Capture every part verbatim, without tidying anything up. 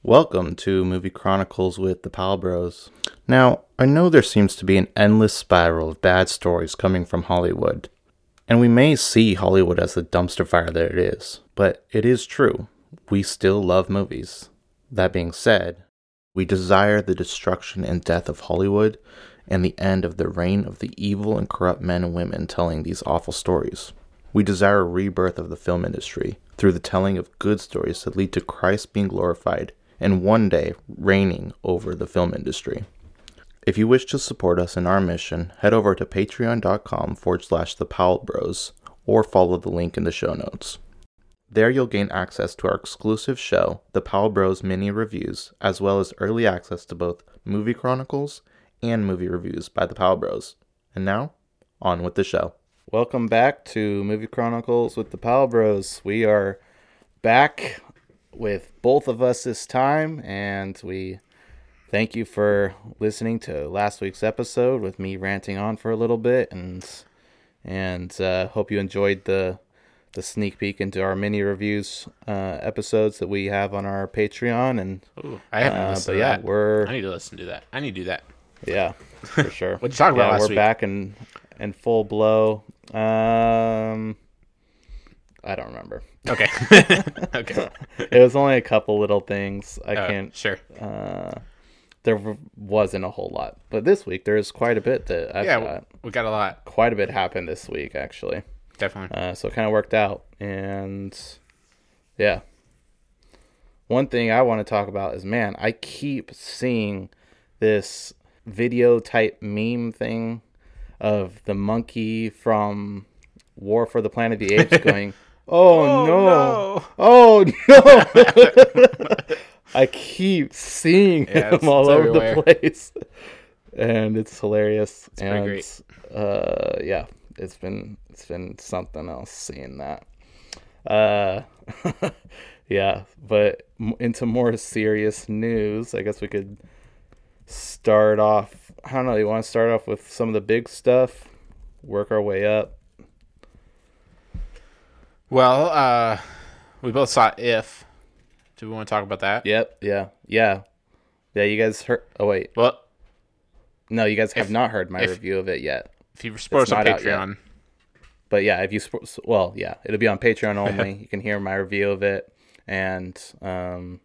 Welcome to Movie Chronicles with the Pal Bros. Now, I know there seems to be an endless spiral of bad stories coming from Hollywood, and we may see Hollywood as the dumpster fire that it is, but it is true. We still love movies. That being said, we desire the destruction and death of Hollywood and the end of the reign of the evil and corrupt men and women telling these awful stories. We desire a rebirth of the film industry through the telling of good stories that lead to Christ being glorified and one day reigning over the film industry. If you wish to support us in our mission, head over to patreon.com forward slash the Powell Bros or follow the link in the show notes. There you'll gain access to our exclusive show, the Powell Bros Mini Reviews, as well as early access to both Movie Chronicles and movie reviews by the Powell Bros. And now, on with the show. Welcome back to Movie Chronicles with the Powell Bros. We are back with both of us this time, and we thank you for listening to last week's episode with me ranting on for a little bit, and and uh, hope you enjoyed the the sneak peek into our mini reviews uh, episodes that we have on our Patreon. And Ooh, I haven't uh, listened but to yeah, that. we're I need to listen to that. I need to do that. Yeah, for sure. What'd you talk about yeah, last we're week? back in in full blow. Um, I don't remember. Okay. Okay. It was only a couple little things. I Uh, can't. Sure. Uh, there w- wasn't a whole lot, but this week there's quite a bit that I've yeah, got. we got a lot. Quite a bit happened this week, actually. Definitely. Uh, so it kind of worked out, and yeah. One thing I want to talk about is, man, I keep seeing this video type meme thing of the monkey from War for the Planet of the Apes going, oh, Oh, no. no. Oh, no. I keep seeing Yeah, him it's- all it's over everywhere. the place. And it's hilarious. It's and, pretty great. Uh, yeah, it's been it's been something else seeing that. Uh, yeah, but m- into more serious news, I guess we could start off. I don't know. You want to start off with some of the big stuff, work our way up. Well, uh, we both saw If. Do we want to talk about that? Yep. Yeah. Yeah. Yeah. You guys heard? Oh wait. Well, No, you guys have If- not heard my if- review of it yet. if you support us on not out yet. Patreon, But yeah, if you sp- well, yeah, it'll be on Patreon only. You can hear my review of it, and um,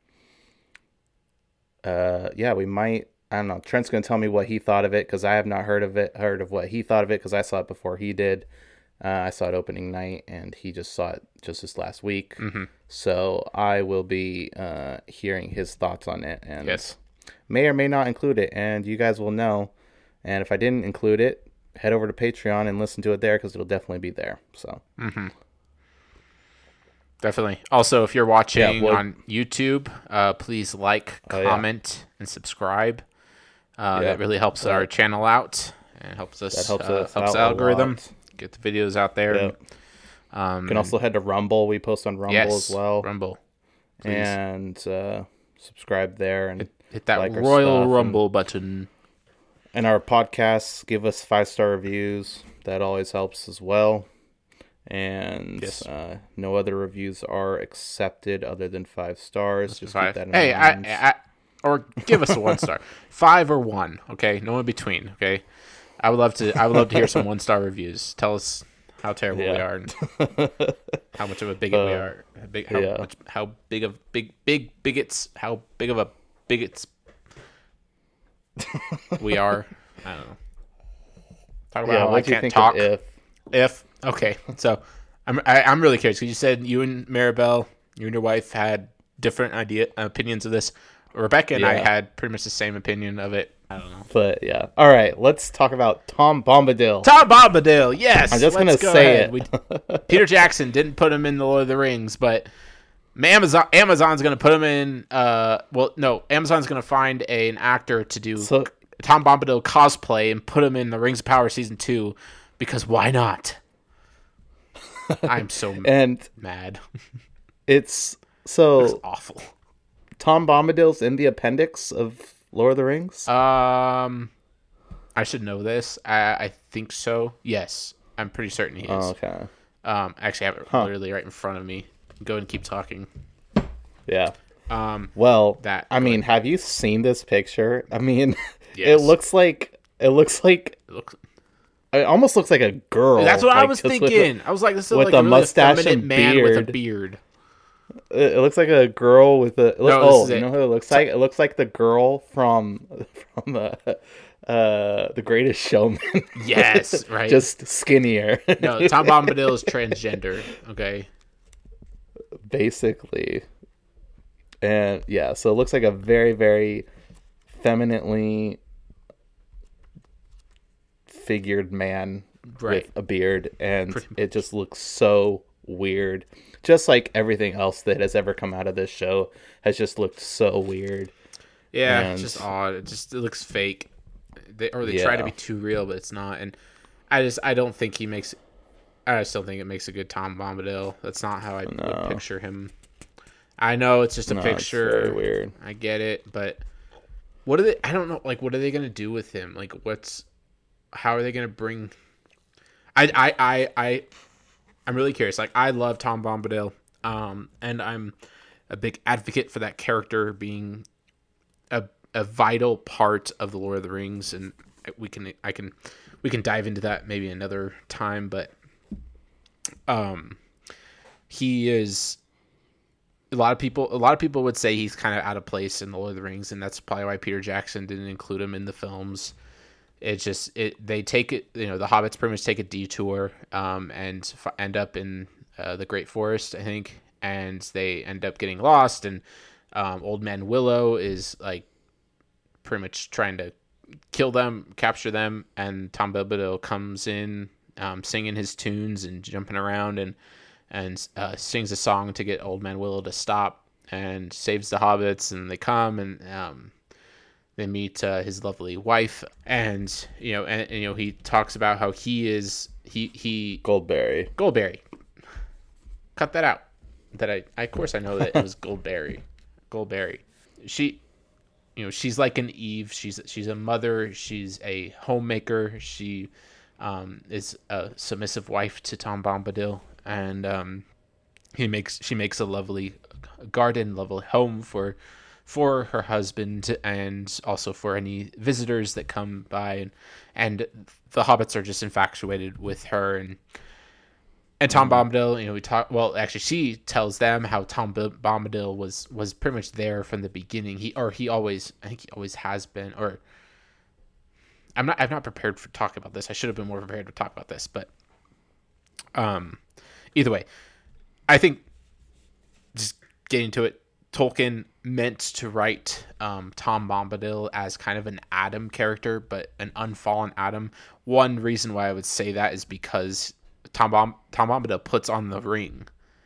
uh, yeah, we might. I don't know. Trent's gonna tell me what he thought of it because I have not heard of it. Heard of what he thought of it because I saw it before he did. Uh, I saw it opening night, and he just saw it just this last week. Mm-hmm. So I will be uh, hearing his thoughts on it, and Yes. may or may not include it, and you guys will know. And if I didn't include it, head over to Patreon and listen to it there because it'll definitely be there. So Mm-hmm. Definitely. Also, if you're watching Yeah, well- on YouTube, uh, please like, Oh, yeah. comment, and subscribe. Uh, Yeah. That really helps That- our channel out and helps us that helps uh, us helps out the a algorithm lot. get the videos out there. Yeah. Um, You can also head to Rumble. We post on Rumble yes, as well, Rumble. Please. and uh, subscribe there. And Hit that like our Royal stuff Rumble button. and our podcasts, give us five star reviews. That always helps as well. And Yes. uh, no other reviews are accepted other than five stars. Just Five. keep that in Hey, I, mind. I, or give us a one star, five or one. Okay, no in between. Okay, I would love to. I would love to hear some one star reviews. Tell us how terrible we Yeah. are and how much of a bigot we Uh, are. How big, how yeah. much, how big of big, big bigots. How big of a bigots we are. I don't know. Talk about yeah, how I what do you can't think talk. of If? If okay, so I'm I, I'm really curious because you said you and Maribel, you and your wife had different idea opinions of this. Rebecca and I Yeah. had pretty much the same opinion of it. I don't know. But yeah, all right. Let's talk about Tom Bombadil. Tom Bombadil, yes. I'm just let's gonna go say ahead. it. We, Peter Jackson didn't put him in the Lord of the Rings, but Amazon Amazon's gonna put him in. Uh, well, no, Amazon's gonna find a, an actor to do So Tom Bombadil cosplay and put him in the Rings of Power season two because why not? I'm so and mad. it's so It's awful. Tom Bombadil's in the appendix of Lord of the Rings. Um, I should know this. I, I think so. Yes, I'm pretty certain he is. Oh, okay. Um, actually, I have it Huh. literally right in front of me. Go and keep talking. Yeah. Um, Well, that I mean, have you seen this picture? I mean, yes. it looks like it looks like it looks. it almost looks like a girl. That's what like, I was just thinking. With I was like, this is with like a a really mustache effeminate and man with a beard. beard. It, it looks like a girl with a. No, oh, this is you it. know who it looks like? It looks like the girl from from uh, uh, The Greatest Showman. Yes, right. Just skinnier. No, Tom Bombadil is transgender. Okay. Basically. And yeah, so it looks like a very, very femininely figured man Right. with a beard, and Pretty it just looks so weird. Just like everything else that has ever come out of this show has just looked so weird. Yeah, And- it's just odd. It just it looks fake. They or they try to Yeah. be too real, but it's not. And I just I don't think he makes. I just don't think it makes a good Tom Bombadil. That's not how I No. would picture him. I know it's just a No, it's picture. very weird. I get it, but what are they? I don't know. Like, what are they gonna do with him? Like, what's? How are they gonna bring? I I I I I'm really curious. Like, I love Tom Bombadil, um, and I'm a big advocate for that character being a a vital part of the Lord of the Rings, and we can I can we can dive into that maybe another time. But um, he is. A lot of people, a lot of people would say he's kind of out of place in the Lord of the Rings, and that's probably why Peter Jackson didn't include him in the films. It just it they take it, you know, the hobbits pretty much take a detour um, and f- end up in uh, the Great Forest, I think, and they end up getting lost. And um, Old Man Willow is like pretty much trying to kill them, capture them, and Tom Bombadil comes in um, singing his tunes and jumping around and. and uh, sings a song to get Old Man Willow to stop and saves the hobbits, and they come and um, they meet uh, his lovely wife, and you know, and, and you know, he talks about how he is he he Goldberry. Goldberry. Cut that out. That I, I of course I know that it was Goldberry. Goldberry. She, you know, she's like an Eve. She's she's a mother. She's a homemaker. She um, is a submissive wife to Tom Bombadil. And um, he makes she makes a lovely garden, lovely home for for her husband, and also for any visitors that come by. And, and the hobbits are just infatuated with her. And and Tom Bombadil, you know, we talk. Well, actually, she tells them how Tom Bombadil was was pretty much there from the beginning. He or he always, I think he always has been. Or I'm not. I'm not prepared for talk about this. I should have been more prepared to talk about this, but um. Either way, I think just getting to it, Tolkien meant to write um, Tom Bombadil as kind of an Adam character, but an unfallen Adam. One reason why I would say that is because Tom Bom- Tom Bombadil puts on the ring,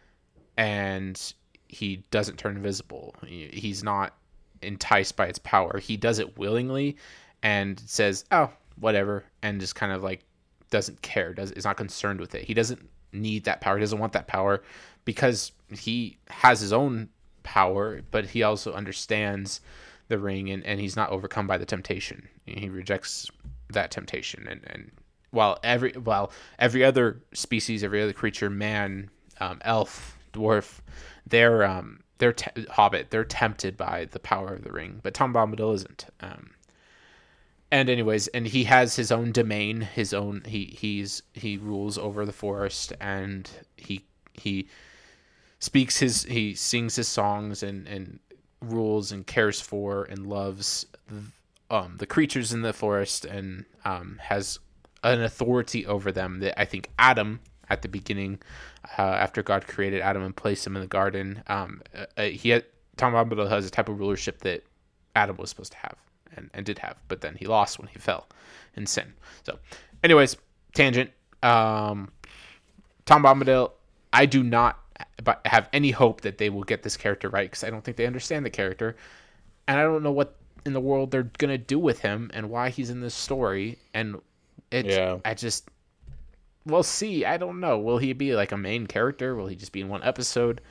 and he doesn't turn invisible. He, he's not enticed by its power. He does it willingly, and says, "Oh, whatever," and just kind of like doesn't care. Does is not concerned with it. He doesn't need that power. He doesn't want that power because he has his own power, but he also understands the ring, and, and he's not overcome by the temptation. He rejects that temptation. And, and while every while every other species, every other creature, man, um, elf, dwarf, they're um, they're te- hobbit, they're tempted by the power of the ring, but Tom Bombadil isn't. Um, And anyways, and he has his own domain, his own he he's he rules over the forest, and he he speaks his he sings his songs and, and rules and cares for and loves um the creatures in the forest, and um has an authority over them that I think Adam at the beginning, uh, after God created Adam and placed him in the garden, um uh, he had Tom Bombadil has a type of rulership that Adam was supposed to have. And, and did have, but then he lost when he fell in sin. So, anyways, tangent. Um, Tom Bombadil, I do not have any hope that they will get this character right, because I don't think they understand the character, and I don't know what in the world they're gonna do with him and why he's in this story. And it, Yeah. I just, we'll see. I don't know. Will he be like a main character? Will he just be in one episode?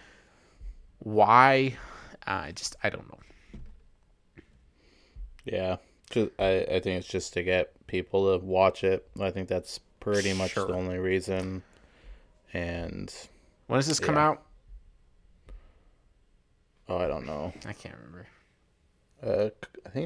Why? Uh, I just, I don't know. Yeah, just, I, I think it's just to get people to watch it. I think that's pretty much Sure. the only reason. And When does this come Yeah. out? Oh, I don't know. I can't remember. Uh, I think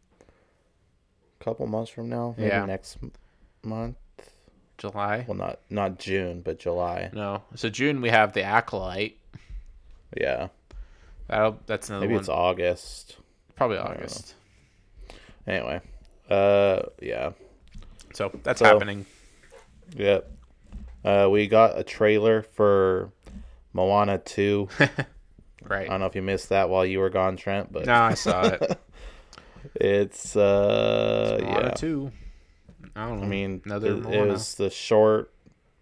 a couple months from now, maybe Yeah. next m- month. July? Well, not not June, but July. No. So June we have The Acolyte. Yeah, That'll, that's another maybe one. it's August. Probably don't August. Anyway, uh, yeah, So that's So- happening. yep. Uh, we got a trailer for Moana two. Right. I don't know if you missed that while you were gone, Trent, but No, I saw it. it's uh, Moana yeah. two. I don't know. I mean, another it, it Moana. was the short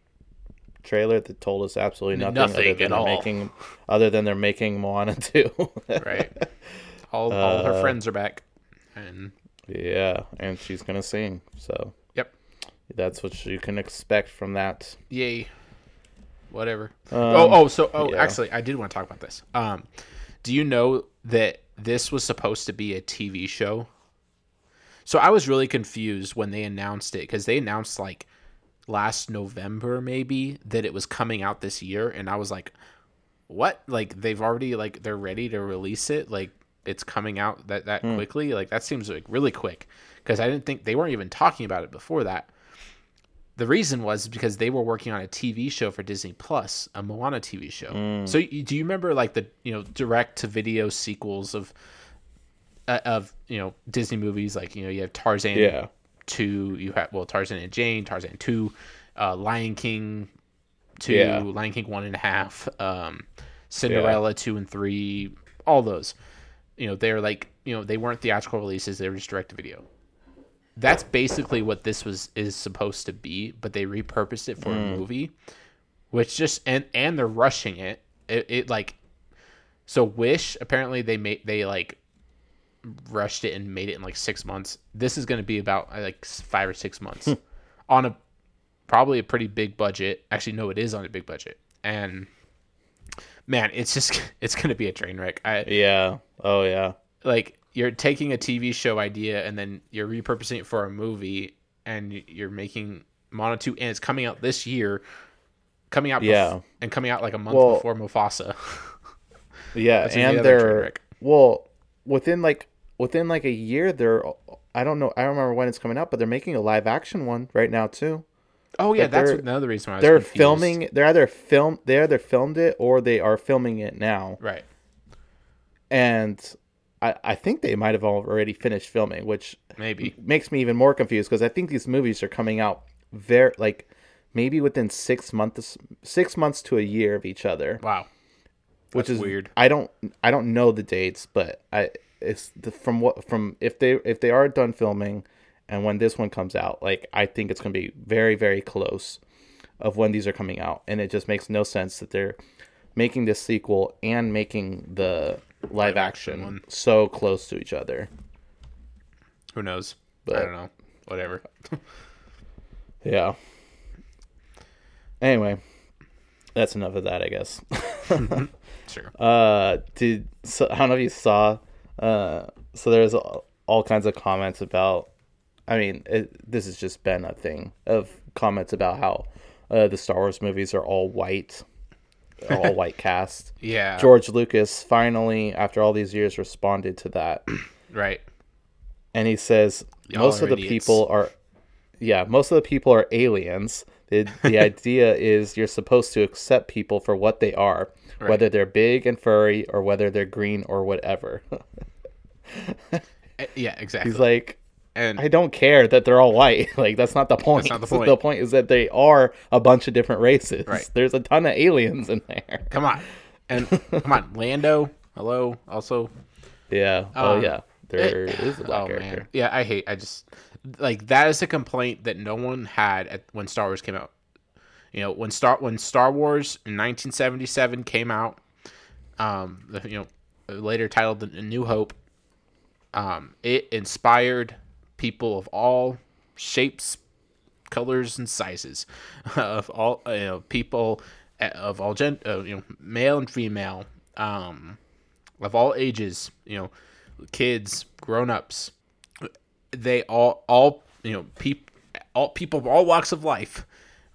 trailer that told us absolutely nothing, Nothing other than at they're all. making, other than they're making Moana two. Right. All all her Uh, friends are back. And Yeah, and she's gonna sing. So yep. that's what you can expect from that. Yay. Whatever. Um, oh, oh, so oh, yeah. actually, I did want to talk about this. Um, do you know that this was supposed to be a T V show? So I was really confused when they announced it because they announced like last November maybe that it was coming out this year, and I was like, "What? Like they've already like they're ready to release it? Like it's coming out that that Hmm. quickly? Like that seems like really quick." Because I didn't think they weren't even talking about it before that. The reason was because they were working on a T V show for Disney Plus, a Moana T V show. Mm. So you, do you remember like the you know direct to video sequels of uh, of you know Disney movies? Like you know you have Tarzan Yeah. two, you have well Tarzan and Jane, Tarzan two, uh, Lion King two, Yeah. Lion King one and a half, um, Cinderella two and three, all those. You know they're like you know they weren't theatrical releases; they were just direct to video. That's basically what this was is supposed to be, but they repurposed it for Mm. a movie, which just and and they're rushing it. It, it like so Wish apparently they made they like rushed it and made it in like six months. This is going to be about uh, like five or six months on a probably a pretty big budget. Actually, no, it is on a big budget, and man, it's just it's going to be a train wreck. I Yeah. Oh yeah. like you're taking a T V show idea and then you're repurposing it for a movie, and you're making Moana two, and it's coming out this year, coming out, bef- Yeah. and coming out like a month Well- before Mufasa. Yeah, That's gonna be and the other train they're wreck. well within like within like a year. They're I don't know. I don't remember when it's coming out, but they're making a live action one right now too. Oh yeah, Like, that's they're- another reason why I was They're confused. filming. They're either film. They either filmed it or they are filming it now. Right. And I I think they might have already finished filming, which Maybe. makes me even more confused because I think these movies are coming out very like maybe within six months six months to a year of each other. Wow. Which That's is weird. I don't I don't know the dates, but I it's the, from what from if they if they are done filming and when this one comes out, like I think it's going to be very very close of when these are coming out, and it just makes no sense that they're making this sequel and making the live, Live action, action one. so close to each other. Who knows? But- I don't know. Whatever. Yeah. Anyway, that's enough of that, I guess. Sure. Uh, did so, I don't know if you saw. Uh, so there's all, all kinds of comments about. I mean, it, this has just been a thing of comments about how uh, the Star Wars movies are all white, all white cast. Yeah. George Lucas finally, after all these years, responded to that, Right. and he says Y'all most are of the idiots. people are, yeah, most of the people are aliens. The the idea is you're supposed to accept people for what they are, Right. whether they're big and furry or whether they're green or whatever. Uh, Yeah. Exactly. He's like, and I don't care that they're all white. Like that's not the point. not the So point. The point is that they are a bunch of different races. Right. There's a ton of aliens in there. come on, and come on, Lando. Hello. Also. Yeah. Oh Um, yeah. There It- is a black oh character. man, yeah, I hate. I just like that is a complaint that no one had at, when Star Wars came out. You know, when Star when Star Wars in nineteen seventy-seven came out, um, the, you know, later titled The New Hope, um, it inspired people of all shapes, colors, and sizes, of all you know, people uh, of all gen, uh, you know, male and female, um, of all ages, you know, kids, grown-ups, they all all you know, peop, all people of all walks of life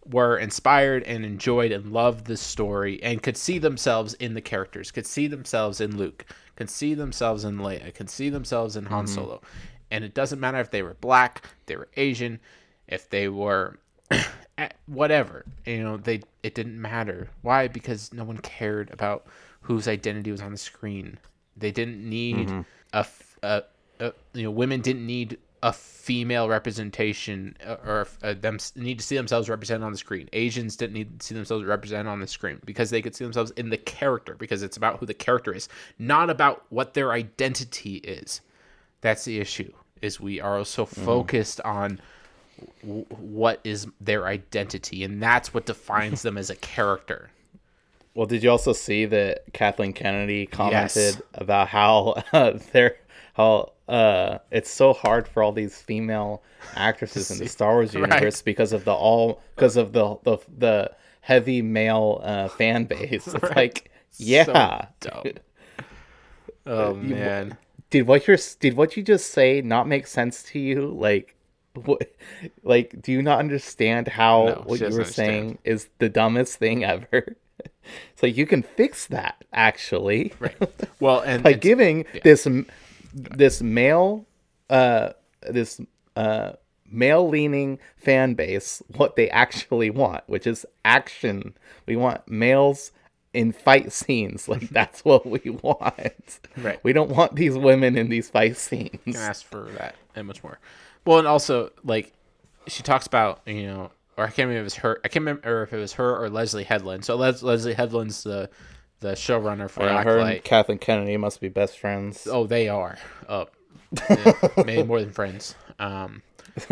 were inspired and enjoyed and loved the story and could see themselves in the characters, could see themselves in Luke, could see themselves in Leia, could see themselves in Han Solo. And it doesn't matter if they were black, if they were Asian, if they were whatever, you know, they it didn't matter. Why? Because no one cared about whose identity was on the screen. They didn't need mm-hmm. a, a, a, you know, women didn't need a female representation or uh, them need to see themselves represented on the screen. Asians didn't need to see themselves represented on the screen because they could see themselves in the character, because it's about who the character is, not about what their identity is. That's the issue, is we are so focused mm. on w- what is their identity, and that's what defines them as a character. Well, did you also see that Kathleen Kennedy commented yes. about how uh, they're how uh, it's so hard for all these female actresses in the Star Wars universe right. because of the all because of the the the heavy male uh, fan base. It's right. like, yeah, so dumb. Oh you, man, did what you did what you just say not make sense to you? Like, what? Like, do you not understand how no, what you were understand. saying is the dumbest thing ever? So you can fix that, actually. Right. Well, and by giving yeah. this this male uh this uh male leaning fan base what they actually want, which is action. We want males in fight scenes. Like, that's what we want. Right. We don't want these women in these fight scenes. You can ask for that and much more. Well, and also, like, she talks about, you know, or I can't remember if it was her. I can't remember if it was her or Leslie Headland. So Les- Leslie Headland's the the showrunner for yeah, Acolyte. Her and Kathleen Kennedy must be best friends. Oh, they are. Oh, yeah, maybe more than friends. Um,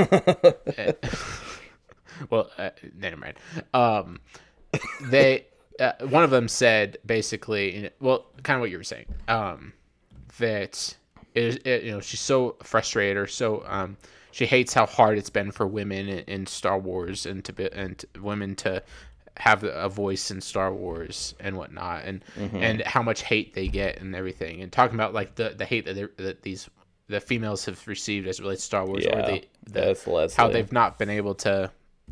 well, uh, never mind. Um, they uh, one of them said basically, well, kind of what you were saying. Um, that it, it, you know, she's so frustrated or so um. She hates how hard it's been for women in, in Star Wars and to be, and to, women to have a voice in Star Wars and whatnot, and mm-hmm. and how much hate they get and everything, and talking about like the, the hate that that these the females have received as it relates to Star Wars, yeah, or they the, how they've not been able to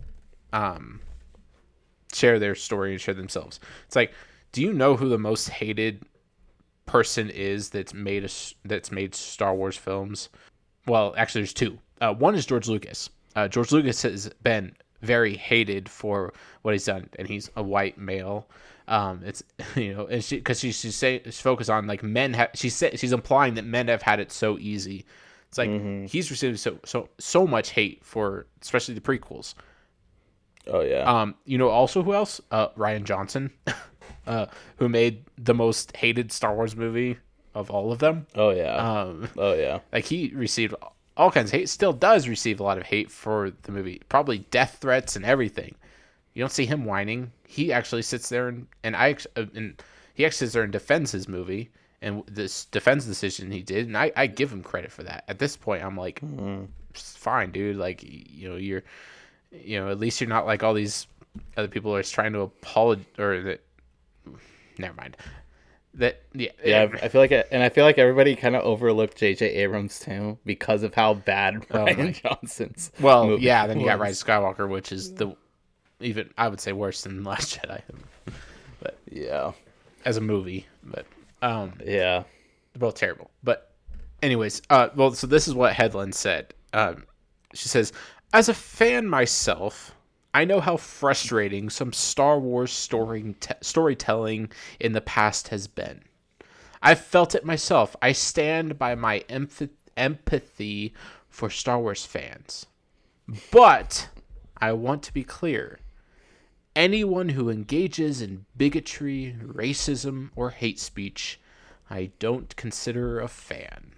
um share their story and share themselves. It's like, do you know who the most hated person is that's made a, that's made Star Wars films? Well, actually, there's two. Uh, one is George Lucas. Uh, George Lucas has been very hated for what he's done, and he's a white male. Um, it's you know, and she because she she's say she's focused on like men have she said she's implying that men have had it so easy. It's like mm-hmm. he's received so so so much hate for especially the prequels. Oh yeah. Um, you know also who else? Uh, Rian Johnson, uh, who made the most hated Star Wars movie of all of them. Oh yeah. Um, oh yeah. Like, he received all kinds of hate. Still does receive a lot of hate for the movie. Probably death threats and everything. You don't see him whining. He actually sits there and and I and he actually sits there and defends his movie and this defends the decision he did. And I, I give him credit for that. At this point, I'm like, mm-hmm. fine, dude. Like, you know, you're, you know, at least you're not like all these other people are trying to apologize or that. Never mind. That yeah yeah I feel like it, and I feel like everybody kind of overlooked J J Abrams too because of how bad oh Rian Johnson's well movie yeah then you was. got Rise of Skywalker, which is the even I would say worse than Last Jedi, but yeah as a movie, but um yeah they're both terrible. But anyways, uh well so this is what Headland said. Um she says, as a fan myself, I know how frustrating some Star Wars story t- storytelling in the past has been. I've felt it myself. I stand by my emph- empathy for Star Wars fans. But I want to be clear. Anyone who engages in bigotry, racism, or hate speech, I don't consider a fan.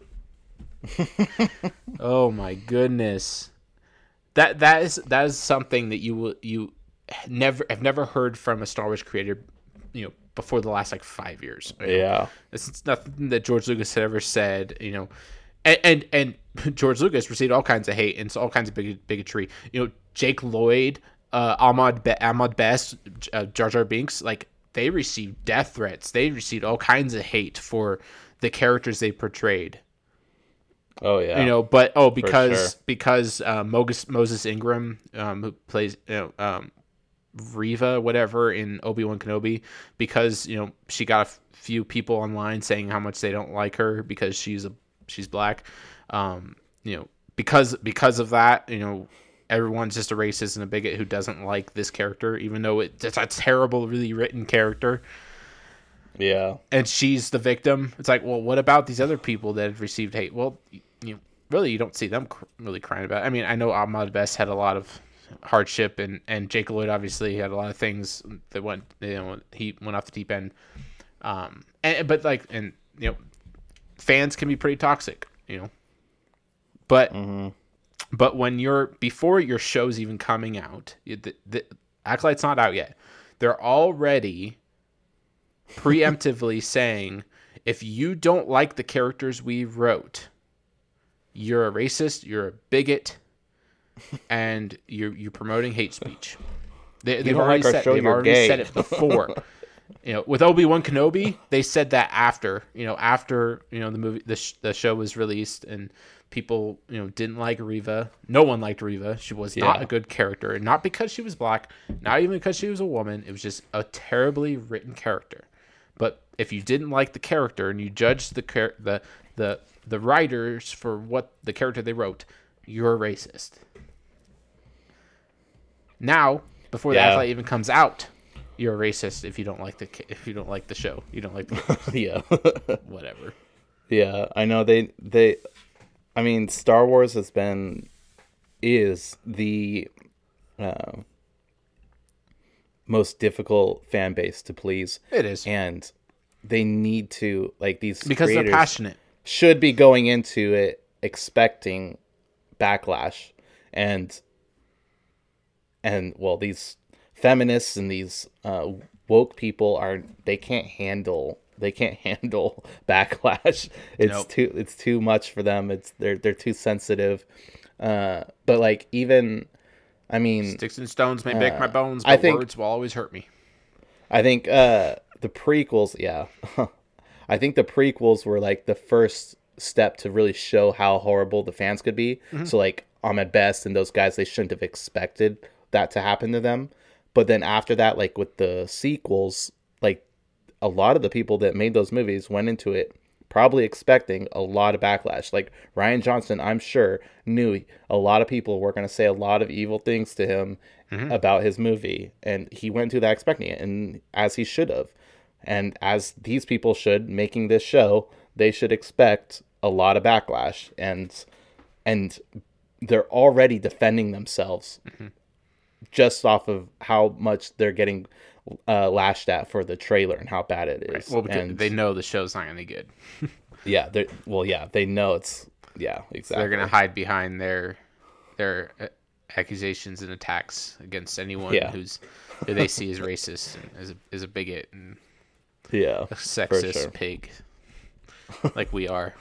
Oh my goodness. That that is that is something that you will you never have never heard from a Star Wars creator, you know, before the last like five years. You know? Yeah, it's nothing that George Lucas had ever said. You know, and and, and George Lucas received all kinds of hate and all kinds of big, bigotry. You know, Jake Lloyd, uh, Ahmad Be- Ahmad Best, uh, Jar Jar Binks, like they received death threats. They received all kinds of hate for the characters they portrayed. Oh yeah, you know, but oh, because sure. because uh, Moses Moses Ingram, um, who plays, you know, um, Reva, whatever, in Obi-Wan Kenobi, because, you know, she got a f- few people online saying how much they don't like her because she's a she's black. Um, you know, because because of that, you know, everyone's just a racist and a bigot who doesn't like this character, even though it, it's a terrible, really written character. Yeah. And she's the victim. It's like, well, what about these other people that have received hate? Well, you, you really, you don't see them cr- really crying about it. I mean, I know Ahmad Best had a lot of hardship, and, and Jake Lloyd obviously had a lot of things that went, you know, he went off the deep end. Um, and, but like, and, you know, fans can be pretty toxic, you know, but, mm-hmm. but when you're, before your show's even coming out, the, the Acolyte's not out yet. They're already preemptively saying, if you don't like the characters we wrote, you're a racist, you're a bigot, and you're you're promoting hate speech. They, they've already, like said, show, they've already gay. said it before. You know, with Obi-Wan Kenobi, they said that after, you know, after, you know, the movie, the, sh- the show was released, and people, you know, didn't like Reva. No one liked Reva. She was yeah. not a good character, and not because she was black, not even because she was a woman. It was just a terribly written character. But if you didn't like the character and you judged the char- the the the writers for what the character they wrote, you're a racist. Now, before yeah. the Acolyte even comes out, you're a racist if you don't like the if you don't like the show. You don't like the yeah. whatever. Yeah, I know they they I mean, Star Wars has been is the uh, most difficult fan base to please. It is. And they need to, like, these because they're passionate, should be going into it expecting backlash, and and well, these feminists and these uh, woke people are they can't handle they can't handle backlash. It's nope. too it's too much for them. It's they're they're too sensitive. Uh, but like even, I mean, sticks and stones may break uh, my bones, but I think, words will always hurt me. I think uh, the prequels, yeah, I think the prequels were like the first step to really show how horrible the fans could be. Mm-hmm. So like Ahmed Best and those guys, they shouldn't have expected that to happen to them. But then after that, like with the sequels, like a lot of the people that made those movies went into it probably expecting a lot of backlash. Like Rian Johnson, I'm sure, knew a lot of people were going to say a lot of evil things to him mm-hmm. about his movie. And he went to that expecting it, and as he should have. And as these people should, making this show, they should expect a lot of backlash. And and they're already defending themselves mm-hmm. just off of how much they're getting uh, lashed at for the trailer and how bad it is. Right. Well, because and, they know the show's not any good. yeah, they well, yeah, they know it's yeah, exactly. So they're gonna hide behind their their uh, accusations and attacks against anyone yeah. who's who they see as racist and as a as a bigot and yeah, a sexist sure. pig, like we are.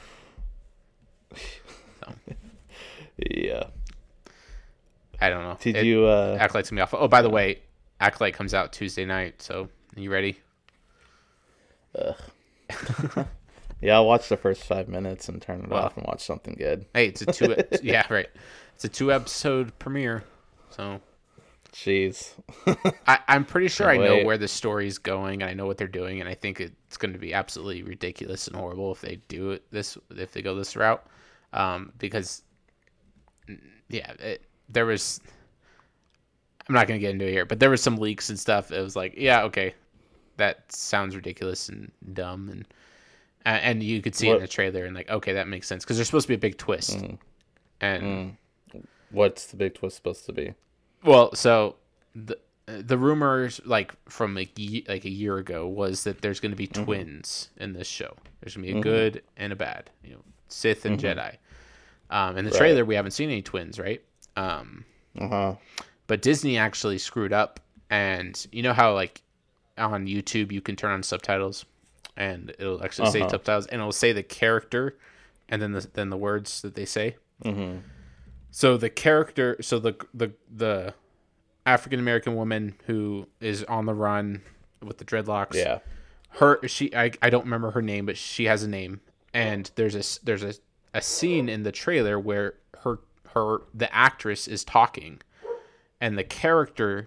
So. Yeah. I don't know. Did it, you uh Acolyte's gonna be off? Oh, by the way, Acolyte comes out Tuesday night, so are you ready? Ugh. Yeah, I'll watch the first five minutes and turn it well, off and watch something good. Hey, it's a two yeah, right. It's a two episode premiere. So jeez. I, I'm pretty sure I know where the story's going, and I know what they're doing, and I think it's going to be absolutely ridiculous and horrible if they do it this if they go this route. Um, because yeah, it, there was I'm not going to get into it here, but there was some leaks and stuff. It was like, yeah, okay, that sounds ridiculous and dumb, and and you could see what? it in the trailer, and like, okay, that makes sense because there's supposed to be a big twist. Mm. And mm. What's the big twist supposed to be? Well, so the the rumors like from like, like a year ago was that there's going to be mm-hmm. twins in this show. There's going to be a mm-hmm. good and a bad, you know, Sith and mm-hmm. Jedi. Um, in the right. trailer, we haven't seen any twins, right? Um, uh-huh. But Disney actually screwed up, and you know how like on YouTube you can turn on subtitles, and it'll actually uh-huh. say subtitles, and it'll say the character, and then the then the words that they say. Mm-hmm. So the character, so the the the African American woman who is on the run with the dreadlocks. Yeah. Her she I, I don't remember her name, but she has a name, and there's a there's a, a scene in the trailer where her her the actress is talking, and the character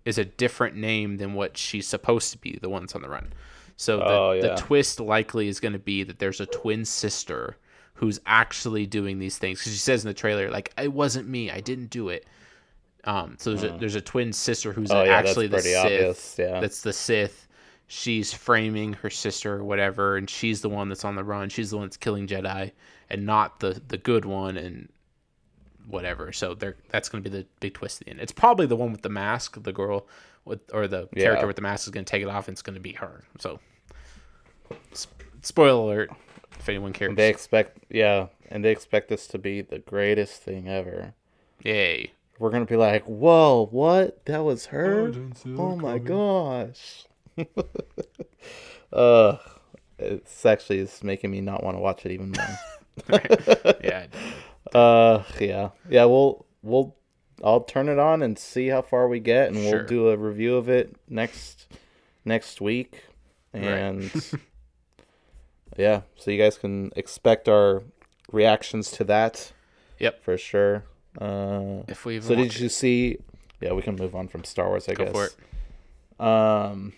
is a different name than what she's supposed to be, the one that's on the run. So the, Oh, yeah. the twist likely is going to be that there's a twin sister who's actually doing these things. Because she says in the trailer, like, it wasn't me, I didn't do it. Um, so there's a there's a twin sister who's Oh, yeah, actually the that's Sith. pretty obvious, yeah. That's the Sith. She's framing her sister or whatever, and she's the one that's on the run. She's the one that's killing Jedi, and not the the good one, and whatever. So there, that's going to be the big twist at the end. It's probably the one with the mask, the girl with, or the Yeah. character with the mask is going to take it off, and it's going to be her. So, sp- spoiler alert, if anyone cares. They expect, yeah, and they expect this to be the greatest thing ever. Yay. We're gonna be like, whoa, what? That was her? Oh my gosh. uh, it's actually it's making me not want to watch it even more. Yeah. Uh, yeah, yeah. We'll we'll I'll turn it on and see how far we get, and Sure. we'll do a review of it next next week. And yeah, so you guys can expect our reactions to that. Yep. For sure. Uh, If we even so did watch you it. see? Yeah, we can move on from Star Wars, I Go guess. for it. Um,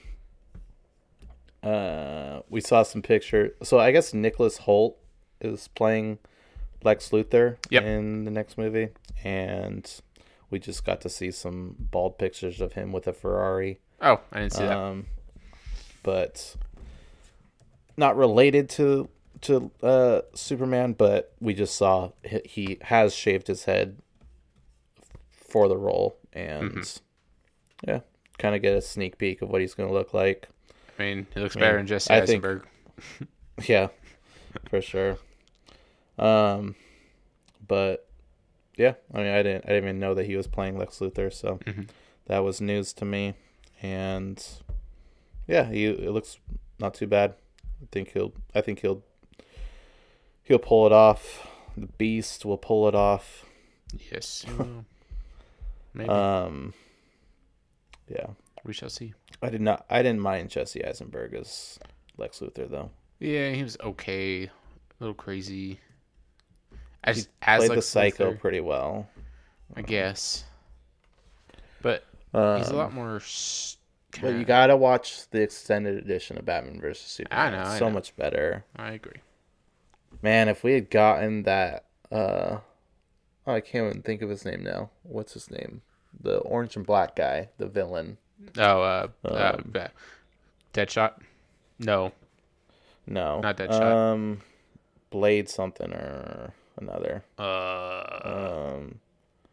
uh, we saw some picture. So I guess Nicholas Hoult is playing Lex Luthor Yep. in the next movie, and we just got to see some bald pictures of him with a Ferrari. Oh, I didn't see that. Um, but not related to to uh, Superman, but we just saw he, he has shaved his head for the role, and Mm-hmm. yeah, kind of get a sneak peek of what he's going to look like. I mean, he looks I better mean, than Jesse I think- Eisenberg. Yeah, for sure. Um, but yeah, I mean, I didn't I didn't even know that he was playing Lex Luthor, so Mhm. that was news to me, and yeah, he it looks not too bad. I think he'll I think he'll he'll pull it off. The Beast will pull it off. Yes. he will. Maybe. Um, yeah, we shall see. I did not I didn't mind Jesse Eisenberg as Lex Luthor though. Yeah, he was okay. A little crazy. As, He as played like the Psycho Luthor, pretty well. I guess. But Um, he's a lot more. s- But kinda- you gotta watch the extended edition of Batman versus Superman. I know, It's I so know. much better. I agree. Man, if we had gotten that, uh, oh, I can't even think of his name now. What's his name? The orange and black guy, the villain. Oh, uh, uh, Um, uh, Deadshot? No. No, Not Deadshot. Um, Blade something or another. Uh, Um,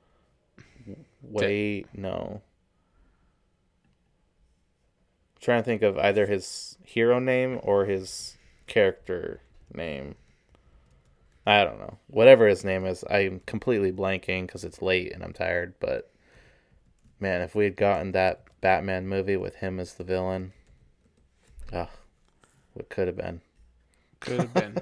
wait, no. I'm trying to think of either his hero name or his character name. I don't know. Whatever his name is, I'm completely blanking because it's late and I'm tired. But man, if we had gotten that Batman movie with him as the villain, oh, what could have been. could have been.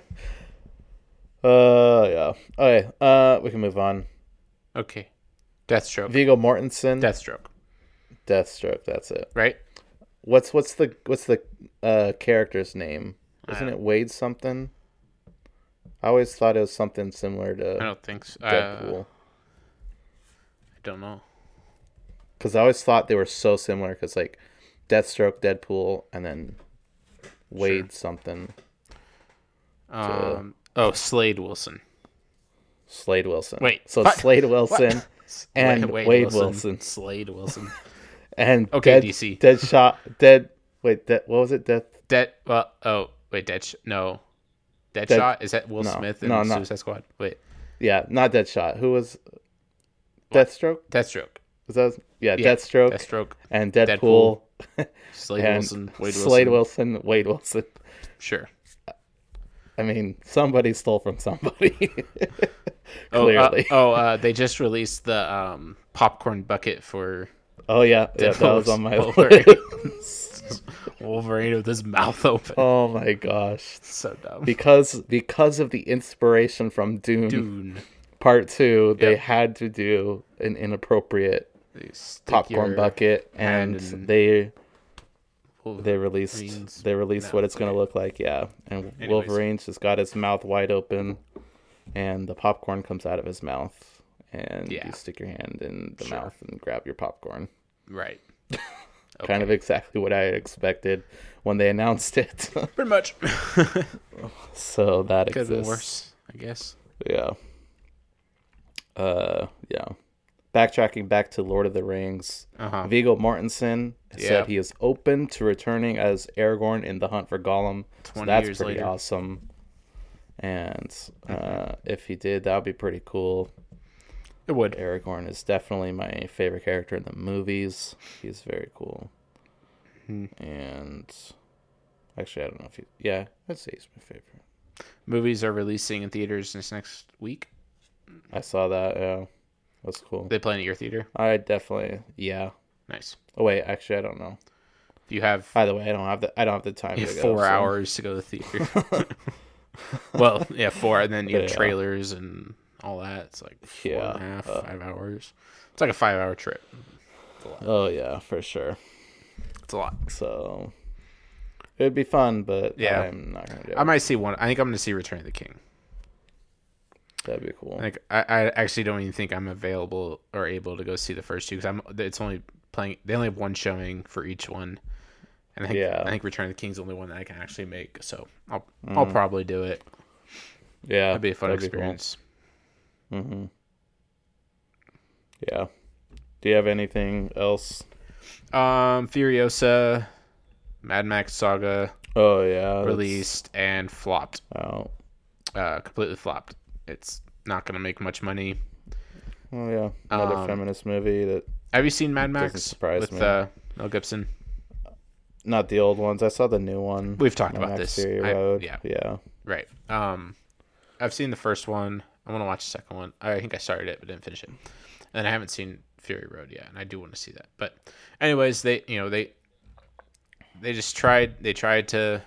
Uh, yeah. Okay. Uh, we can move on. Okay. Deathstroke. Viggo Mortensen. Deathstroke. Deathstroke. That's it. Right? What's what's the what's the uh character's name? I Isn't don't- it Wade something? I always thought it was something similar I to don't think so. Deadpool. Uh, I don't know. Because I always thought they were so similar. Because like Deathstroke, Deadpool, and then Wade something. Um, oh, Slade Wilson. Slade Wilson. Wait, so what? Slade Wilson and Wade Wilson. Slade Wilson. and Okay, Dead, D C. Deadshot. Dead. Wait. Dead, what was it? Death. Dead. Well, oh wait, Dead. No, Deadshot. Is that Will no, Smith in no, no. Suicide Squad? Wait, Yeah, not Deadshot. Who was Deathstroke? Deathstroke. Was that? Yeah, Yeah, Deathstroke. Deathstroke. And Deadpool. Slade and Wilson. Wade Wilson. Slade Wilson. Wade Wilson. Sure. I mean, somebody stole from somebody. Oh, uh, Clearly. oh, uh, they just released the um, popcorn bucket for Oh yeah, yeah, that was Deadpool's on my Wolverine. list. Wolverine with his mouth open. Oh my gosh. So dumb. Because because of the inspiration from Dune, Dune. Part Two, they Yep. had to do an inappropriate They stick popcorn your bucket, hand and in they Wolverine's they released they released what mouth, it's gonna right? look like. Yeah, and Anyways. Wolverine's just got his mouth wide open, and the popcorn comes out of his mouth, and Yeah. you stick your hand in the Sure. mouth and grab your popcorn. Right. Okay. Kind of exactly what I expected when they announced it. Pretty much. So that Could have been exists. worse, I guess. Yeah. Uh, yeah. Backtracking back to Lord of the Rings, Uh-huh. Viggo Mortensen Yeah. said he is open to returning as Aragorn in The Hunt for Gollum. So twenty that's years pretty later. awesome. And uh, if he did, that would be pretty cool. It would. Aragorn is definitely my favorite character in the movies. He's very cool. Hmm. And actually, I don't know if he. Yeah, I'd say he's my favorite. Movies are releasing in theaters this next week. I saw that. Yeah, that's cool. They playing at your theater? I definitely. Yeah. Nice. Oh wait, actually, I don't know. If you have By the way, I don't have the. I don't have the time. you to have go, four so- hours to go to the theater. Well, yeah, four, and then you have Yeah. trailers and all that. It's like four Yeah, and a half, uh, five hours. It's like a five-hour trip. Oh yeah, for sure. It's a lot. So it'd be fun, but Yeah. I'm not gonna do it. I might see one. I think I'm going to see Return of the King. That'd be cool. Like I, I actually don't even think I'm available or able to go see the first two because I'm. It's only playing. They only have one showing for each one, and I think Yeah. I think Return of the King's the only one that I can actually make. So I'll Mm. I'll probably do it. Yeah, That'd be a fun that'd be cool. experience. Mm-hmm. Yeah. Do you have anything else? Um, Furiosa, Mad Max Saga Oh yeah, that's released and flopped. out. Uh, completely flopped. It's not gonna make much money. Oh yeah, another Um, feminist movie that Have you seen Mad Doesn't Max surprise with me. uh, Mel Gibson? not the old ones. I saw the new one. We've talked Mad about Max this. Fury I- Road. yeah. yeah. Right. Um, I've seen the first one. I want to watch the second one. I think I started it but didn't finish it. And I haven't seen Fury Road yet, and I do want to see that. But, anyways, they you know they they just tried they tried to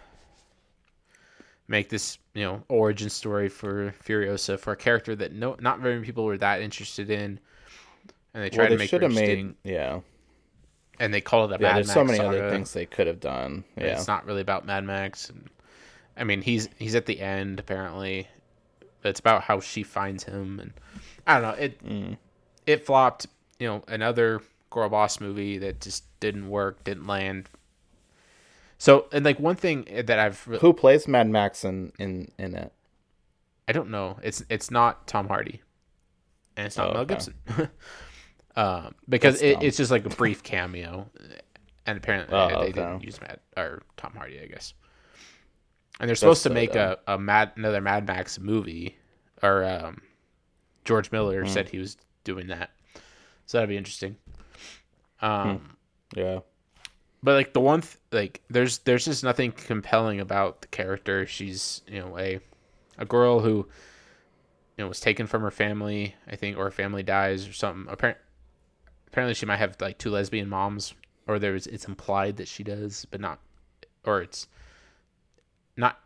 make this you know origin story for Furiosa for a character that no not very many people were that interested in, and they tried Well, to they make her should have made. interesting. Yeah. And they called it a Yeah. Mad There's Max so many saga. other things they could have done. And Yeah. It's not really about Mad Max. And, I mean, he's he's at the end apparently. But it's about how she finds him, and I don't know. It Mm. it flopped. You know, another girl boss movie that just didn't work, didn't land. So, and like one thing that I've re- Who plays Mad Max in in in it? I don't know. It's it's not Tom Hardy, and it's not Oh, Mel okay. Gibson, um, because That's it, dumb. it's just like a brief cameo, and apparently Oh, they okay. didn't use Mad or Tom Hardy, I guess. And they're supposed to so make dumb. a, a Mad another Mad Max movie, or um, George Miller Hmm. said he was doing that, so that'd be interesting. Um, Yeah. but like the one th- like there's there's just nothing compelling about the character. She's you know a a girl who you know was taken from her family, I think, or her family dies or something. Apparently, apparently she might have like two lesbian moms, or there's it's implied that she does, but not, or it's not.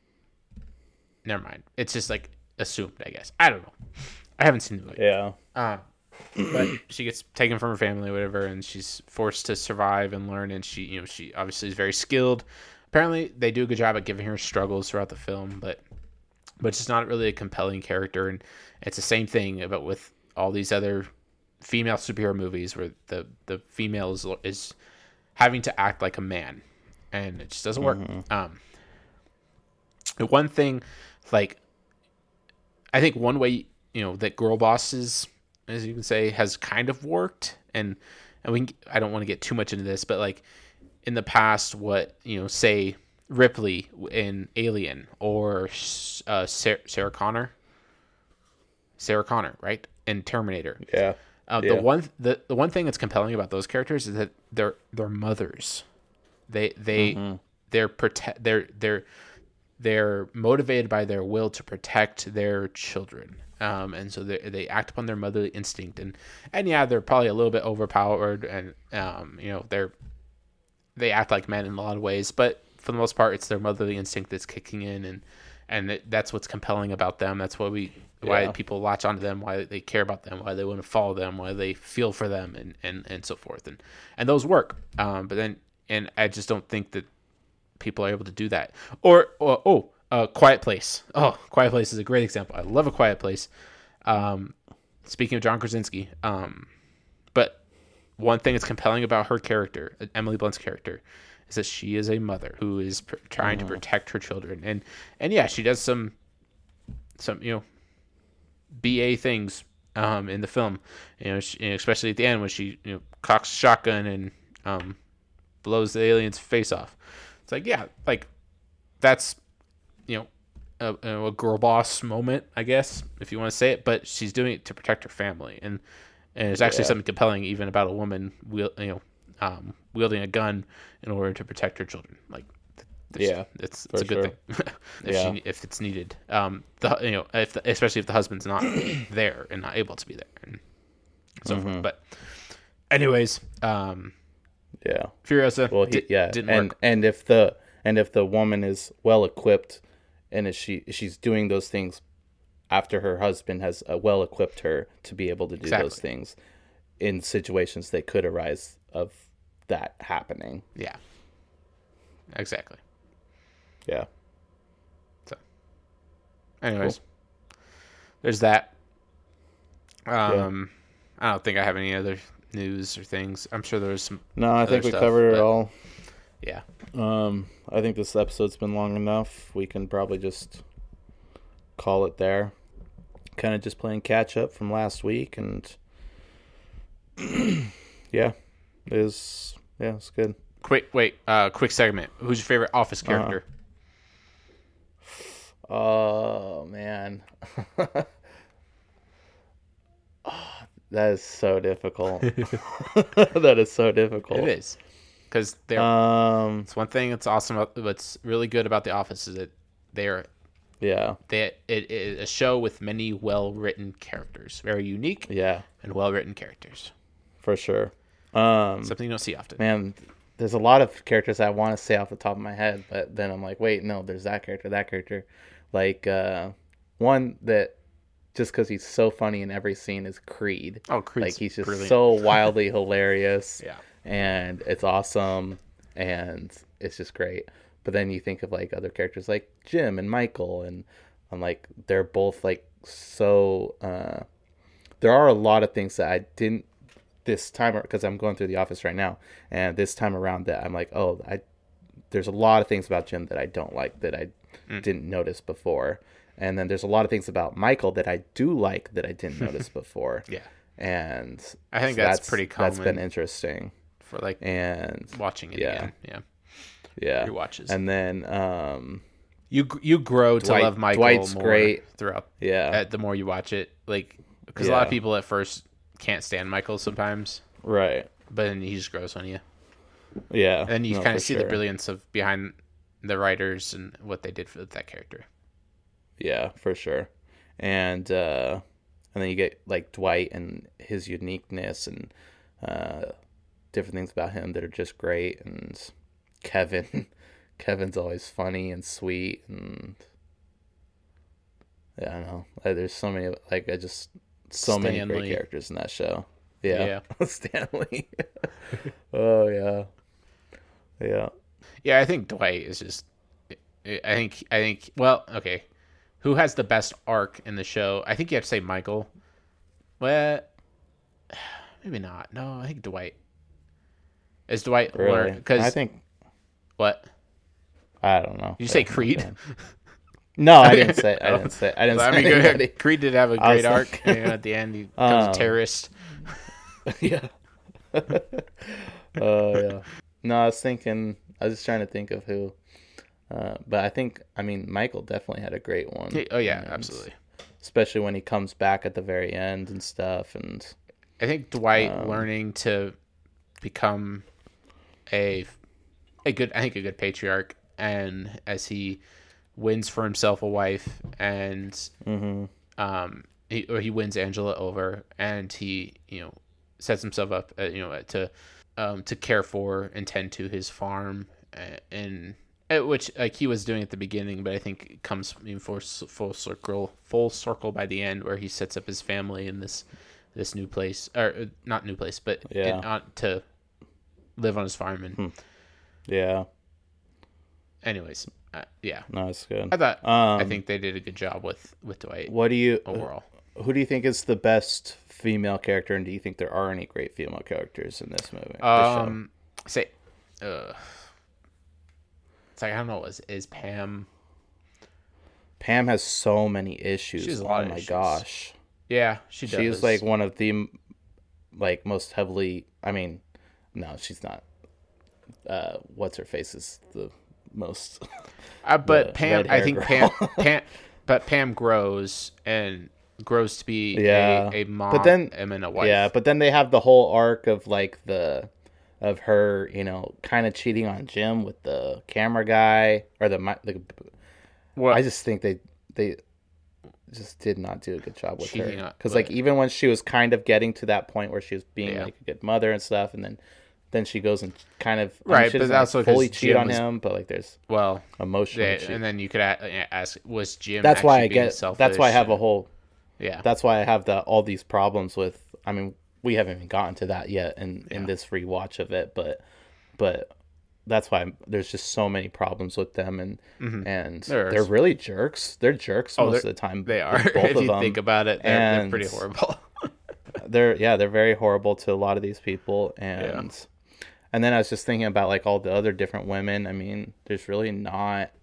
Never mind. It's just like assumed, I guess. I don't know. I haven't seen the movie. Yeah. Uh, but she gets taken from her family, or whatever, and she's forced to survive and learn. And she, you know, she obviously is very skilled. Apparently, they do a good job at giving her struggles throughout the film, but but she's not really a compelling character. And it's the same thing, but with all these other female superhero movies, where the the female is is having to act like a man, and it just doesn't work. Um, the one thing, like, I think one way you know that girl bosses, as you can say, has kind of worked, and and we can, I don't want to get too much into this, but like in the past, what you know, say Ripley in Alien, or uh, Sarah, Sarah Connor, Sarah Connor, right, in Terminator. Yeah. Uh, Yeah. The one the, the one thing that's compelling about those characters is that they're they're mothers. They they Mm-hmm. they're protect they're they're they're motivated by their will to protect their children. Um, and so they they act upon their motherly instinct, and and yeah, they're probably a little bit overpowered, and um, you know, they're they act like men in a lot of ways, but for the most part, it's their motherly instinct that's kicking in, and and it, that's what's compelling about them. That's why we why Yeah. people latch onto them, why they care about them, why they want to follow them, why they feel for them, and and, and so forth, and and those work. Um, but then, and I just don't think that people are able to do that. Or, or oh, uh, Quiet Place. Oh, Quiet Place is a great example. I love A Quiet Place. Um, speaking of John Krasinski, um, but one thing that's compelling about her character, Emily Blunt's character, is that she is a mother who is pr- trying uh-huh. to protect her children, and and yeah, she does some some you know B A things um, in the film, you know, she, especially at the end when she you know cocks a shotgun and um, blows the alien's face off. It's like yeah, like that's you know. A, a girl boss moment, I guess, if you want to say it, but she's doing it to protect her family, and and there's actually yeah. something compelling even about a woman, wield, you know, um, wielding a gun in order to protect her children. Like, yeah, it's it's a good sure. thing if yeah. she if it's needed. Um, the you know, if the, especially if the husband's not there and not able to be there, and so mm-hmm. forth. But, anyways, um, yeah, Furiosa. Well, he, di- yeah, didn't and work. and if the and if the woman is well equipped. And is she she's doing those things after her husband has uh, well equipped her to be able to do exactly. those things in situations that could arise of that happening. Yeah. Exactly. Yeah. So, anyways, cool. There's that. Um, yeah. I don't think I have any other news or things. I'm sure there's some. No, I think we stuff, covered but... it all. Yeah. Um, I think this episode's been long enough. We can probably just call it there. Kind of just playing catch up from last week, and yeah, it is yeah, it's good. Quick, wait, uh, quick segment. Who's your favorite Office character? Uh-huh. Oh man, oh, that is so difficult. That is so difficult. It is. Because they're um, it's one thing that's awesome. What's really good about The Office is that they're yeah they it is a show with many well written characters, very unique yeah and well written characters for sure. Um, something you don't see often. Man, there's a lot of characters I want to say off the top of my head, but then I'm like, wait, no, there's that character, that character. Like uh, one that just because he's so funny in every scene is Creed. Oh, Creed! Like he's just brilliant. so wildly hilarious. Yeah. And it's awesome, and it's just great. But then you think of like other characters like Jim and Michael, and I'm like, they're both like so. Uh, there are a lot of things that I didn't this time because I'm going through The Office right now, and this time around that I'm like, oh, I there's a lot of things about Jim that I don't like that I mm. didn't notice before, and then there's a lot of things about Michael that I do like that I didn't notice before. Yeah, and I think so that's, that's pretty common. That's been interesting. For like and watching it yeah. again, yeah, yeah, your watches, and then um, you you grow to Dwight, love Michael Dwight's more great throughout. Yeah, uh, the more you watch it, like because yeah. a lot of people at first can't stand Michael sometimes, right? But then he just grows on you. Yeah, and then you no, kind of see sure. the brilliance of behind the writers and what they did for that character. Yeah, for sure, and uh, and then you get like Dwight and his uniqueness and. Uh, different things about him that are just great, and Kevin Kevin's always funny and sweet, and yeah, I don't know, like, there's so many like I just so Stanley. many great characters in that show. Yeah, yeah. Stanley. Oh yeah, yeah, yeah. I think Dwight is just. I think I think well, okay. Who has the best arc in the show? I think you have to say Michael. Well, maybe not. No, I think Dwight. Is Dwight really? learn? Because I think what? I don't know. Did you say Creed? No, I didn't say. I didn't say. I didn't I say. mean, Anybody. Creed did have a great arc. Thinking... You know, at the end, he becomes um, a terrorist. Yeah. Oh uh, yeah. No, I was thinking. I was just trying to think of who. Uh, but I think. I mean, Michael definitely had a great one. Oh yeah, absolutely. Especially when he comes back at the very end and stuff, and I think Dwight um, learning to become a a good I think a good patriarch, and as he wins for himself a wife, and mm-hmm. um he, or he wins Angela over, and he you know sets himself up uh, you know to um to care for and tend to his farm, and, and which like he was doing at the beginning, but I think it comes in full full circle full circle by the end, where he sets up his family in this this new place, or not new place, but yeah. in, on, to live on his farm. And hmm. yeah. Anyways, uh, yeah. No, it's good. I thought um, I think they did a good job with with Dwight. What do you overall? who do you think is the best female character, and do you think there are any great female characters in this movie? Um, this show? say, uh, it's like I don't know. Is is Pam? Pam has so many issues. She has a lot oh of my issues. gosh, Yeah, she does. she's like one of the like most heavily. I mean, no, she's not. Uh, what's her face is the most. Uh, but the Pam, I red-haired think girl. Pam, Pam, but Pam grows and grows to be Yeah. a, a mom But then- and then a wife. Yeah, but then they have the whole arc of like the of her, you know, kind of cheating on Jim with the camera guy or the mi- the. well, I just think they they just did not do a good job with Cheating her on- because but- like even when she was kind of getting to that point where she was being Yeah. like a good mother and stuff, and then then she goes and kind of I mean, Right, she but doesn't, that's like, also fully 'cause cheat Jim on was- him, but like there's well, emotional they, cheat. and then you could a- ask, was Jim? That's why I actually being get. selfish That's why I have a and- whole. Yeah, That's why I have the all these problems with. I mean, we haven't even gotten to that yet in, in Yeah. this rewatch of it, but but that's why I'm, there's just so many problems with them, and and There they're is. really jerks. They're jerks Oh, most they're- of the time. they are. with Both if of you them. think about it, they're, they're And- pretty horrible. they're yeah, they're very horrible to a lot of these people, and and then I was just thinking about like all the other different women. I mean, there's really not.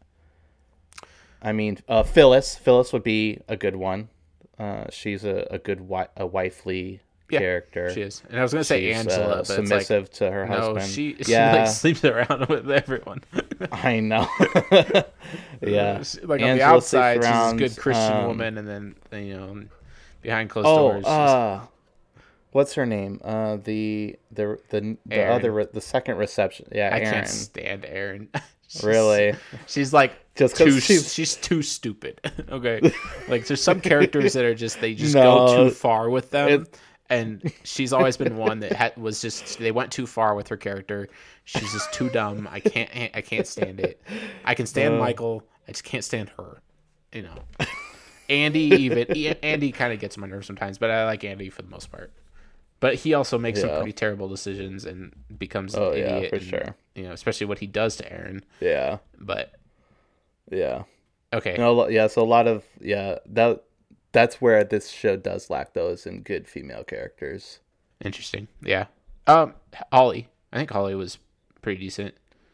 I mean, uh, Phyllis. Phyllis would be a good one. Uh, she's a, a good wi- a wifely Yeah, character. She is, and I was gonna say She's, Angela, uh, but it's like submissive to her no, husband. she she yeah, like sleeps around with everyone. I know. yeah, She- like on the Angela sleeps outside, she's a around, good Christian um, woman, and then you know, behind closed Oh, doors, she's- uh, what's her name? Uh, the the the the Erin. other re- the second reception. Yeah, I Erin. can't stand Erin. She's- Really? She's like Just 'cause too. she's- She's... too stupid. Okay, like there's some characters that are just they just No. go too far with them, It- and she's always been one that had, was just they went too far with her character. She's just too dumb. I can't. I can't stand it. I can stand Uh. Michael. I just can't stand her. You know, Andy even E- Andy kind of gets on my nerves sometimes, but I like Andy for the most part. But he also makes some Yeah. pretty terrible decisions and becomes an Oh, yeah, idiot. for and, sure. You know, especially what he does to Aaron. Yeah, But yeah. okay, No, yeah. So a lot of yeah that that's where this show does lack those in good female characters. interesting. Yeah. Um, Holly. I think Holly was pretty decent.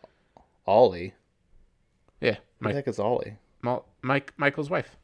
Ollie, Yeah, who the Mike, heck is Ollie? Mal- Mike, Michael's wife,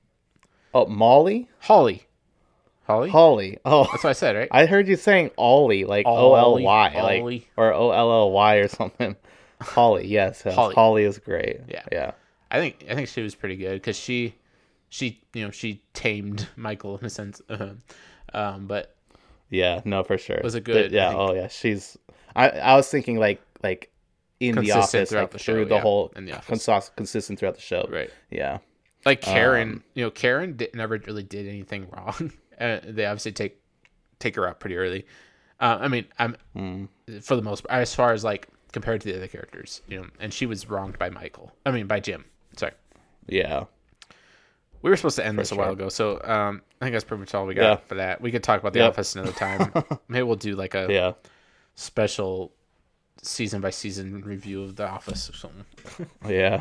Oh, Molly, Holly. Holly. Holly. Oh, That's what I said, right? I heard you saying Ollie, like O L Y, Ollie. like or O L L Y or something. Holly, yes, yes. Holly. Holly is great. Yeah. yeah, I think I think she was pretty good because she, she you know she tamed Michael in a sense. um, but yeah. No, for sure. Was a But, good, I yeah. think- Oh, yeah. She's. I I was thinking like like in the Consistent office, throughout like the through show, the yeah, whole in The Office. consos- consistent throughout the show. right, Yeah. like Karen, Um, you know, Karen did, never really did anything wrong. Uh, they obviously take take her out pretty early. Uh, I mean, I'm Mm. for the most part, as far as like compared to the other characters, you know, and she was wronged by Michael. I mean, by Jim. Sorry. Yeah. We were supposed to end this a while sure. ago, so um, I think that's pretty much all we got Yeah. for that. We could talk about The Yep. Office another time. Maybe we'll do like a Yeah. special season by season review of The Office or something. Yeah.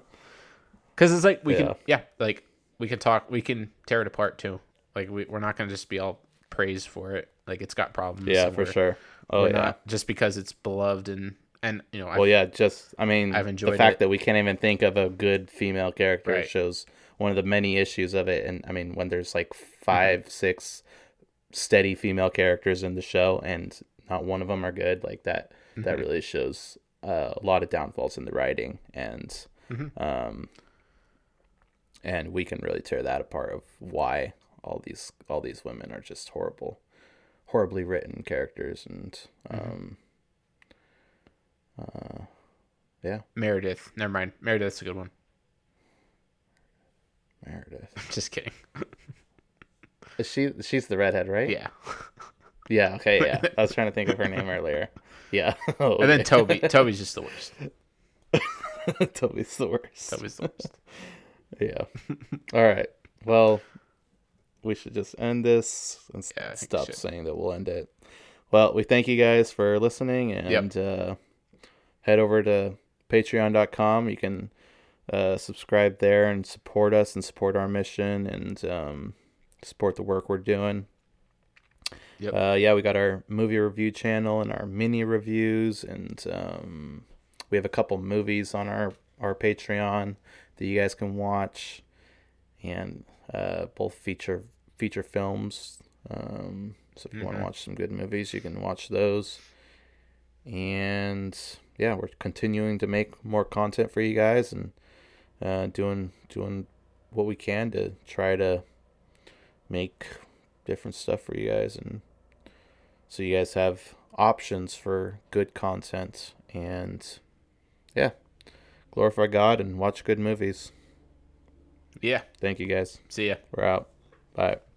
Because it's like we Yeah. can, yeah, like we can talk, we can tear it apart too. Like we, we're not going to just be all praised for it. Like it's got problems. yeah. and For we're- sure. Oh we're yeah. not just because it's beloved and and you know. Well, I, yeah. Just I mean, I've enjoyed the fact it. that we can't even think of a good female character Right. shows one of the many issues of it. And I mean, when there's like five, Mm-hmm. six steady female characters in the show, and not one of them are good, like that. That Mm-hmm. really shows uh, a lot of downfalls in the writing, and Mhm. um, and we can really tear that apart of why all these all these women are just horrible, horribly written characters, and um, uh, yeah, Meredith. Never mind. Meredith's a good one. Meredith. Just kidding. Is she she's the redhead, right? Yeah. Yeah. Okay. Yeah. I was trying to think of her name earlier. Yeah. Oh, And then okay. Toby. Toby's just the worst. Toby's the worst. Toby's the worst. Yeah. All right. Well, we should just end this and s- Yeah, I think we stop should. saying that we'll end it. Well, we thank you guys for listening, and uh, head over to patreon dot com. You can uh, subscribe there and support us and support our mission. And um, support the work we're doing. Yep. Uh, yeah, we got our movie review channel and our mini reviews, and um, we have a couple movies on our, our Patreon that you guys can watch, and uh, both feature feature films. Um, so if you mm-hmm. want to watch some good movies, you can watch those. And yeah, we're continuing to make more content for you guys, and uh, doing doing what we can to try to make different stuff for you guys, and so you guys have options for good content. And yeah, glorify God and watch good movies. Yeah. Thank you guys. See ya. We're out. Bye.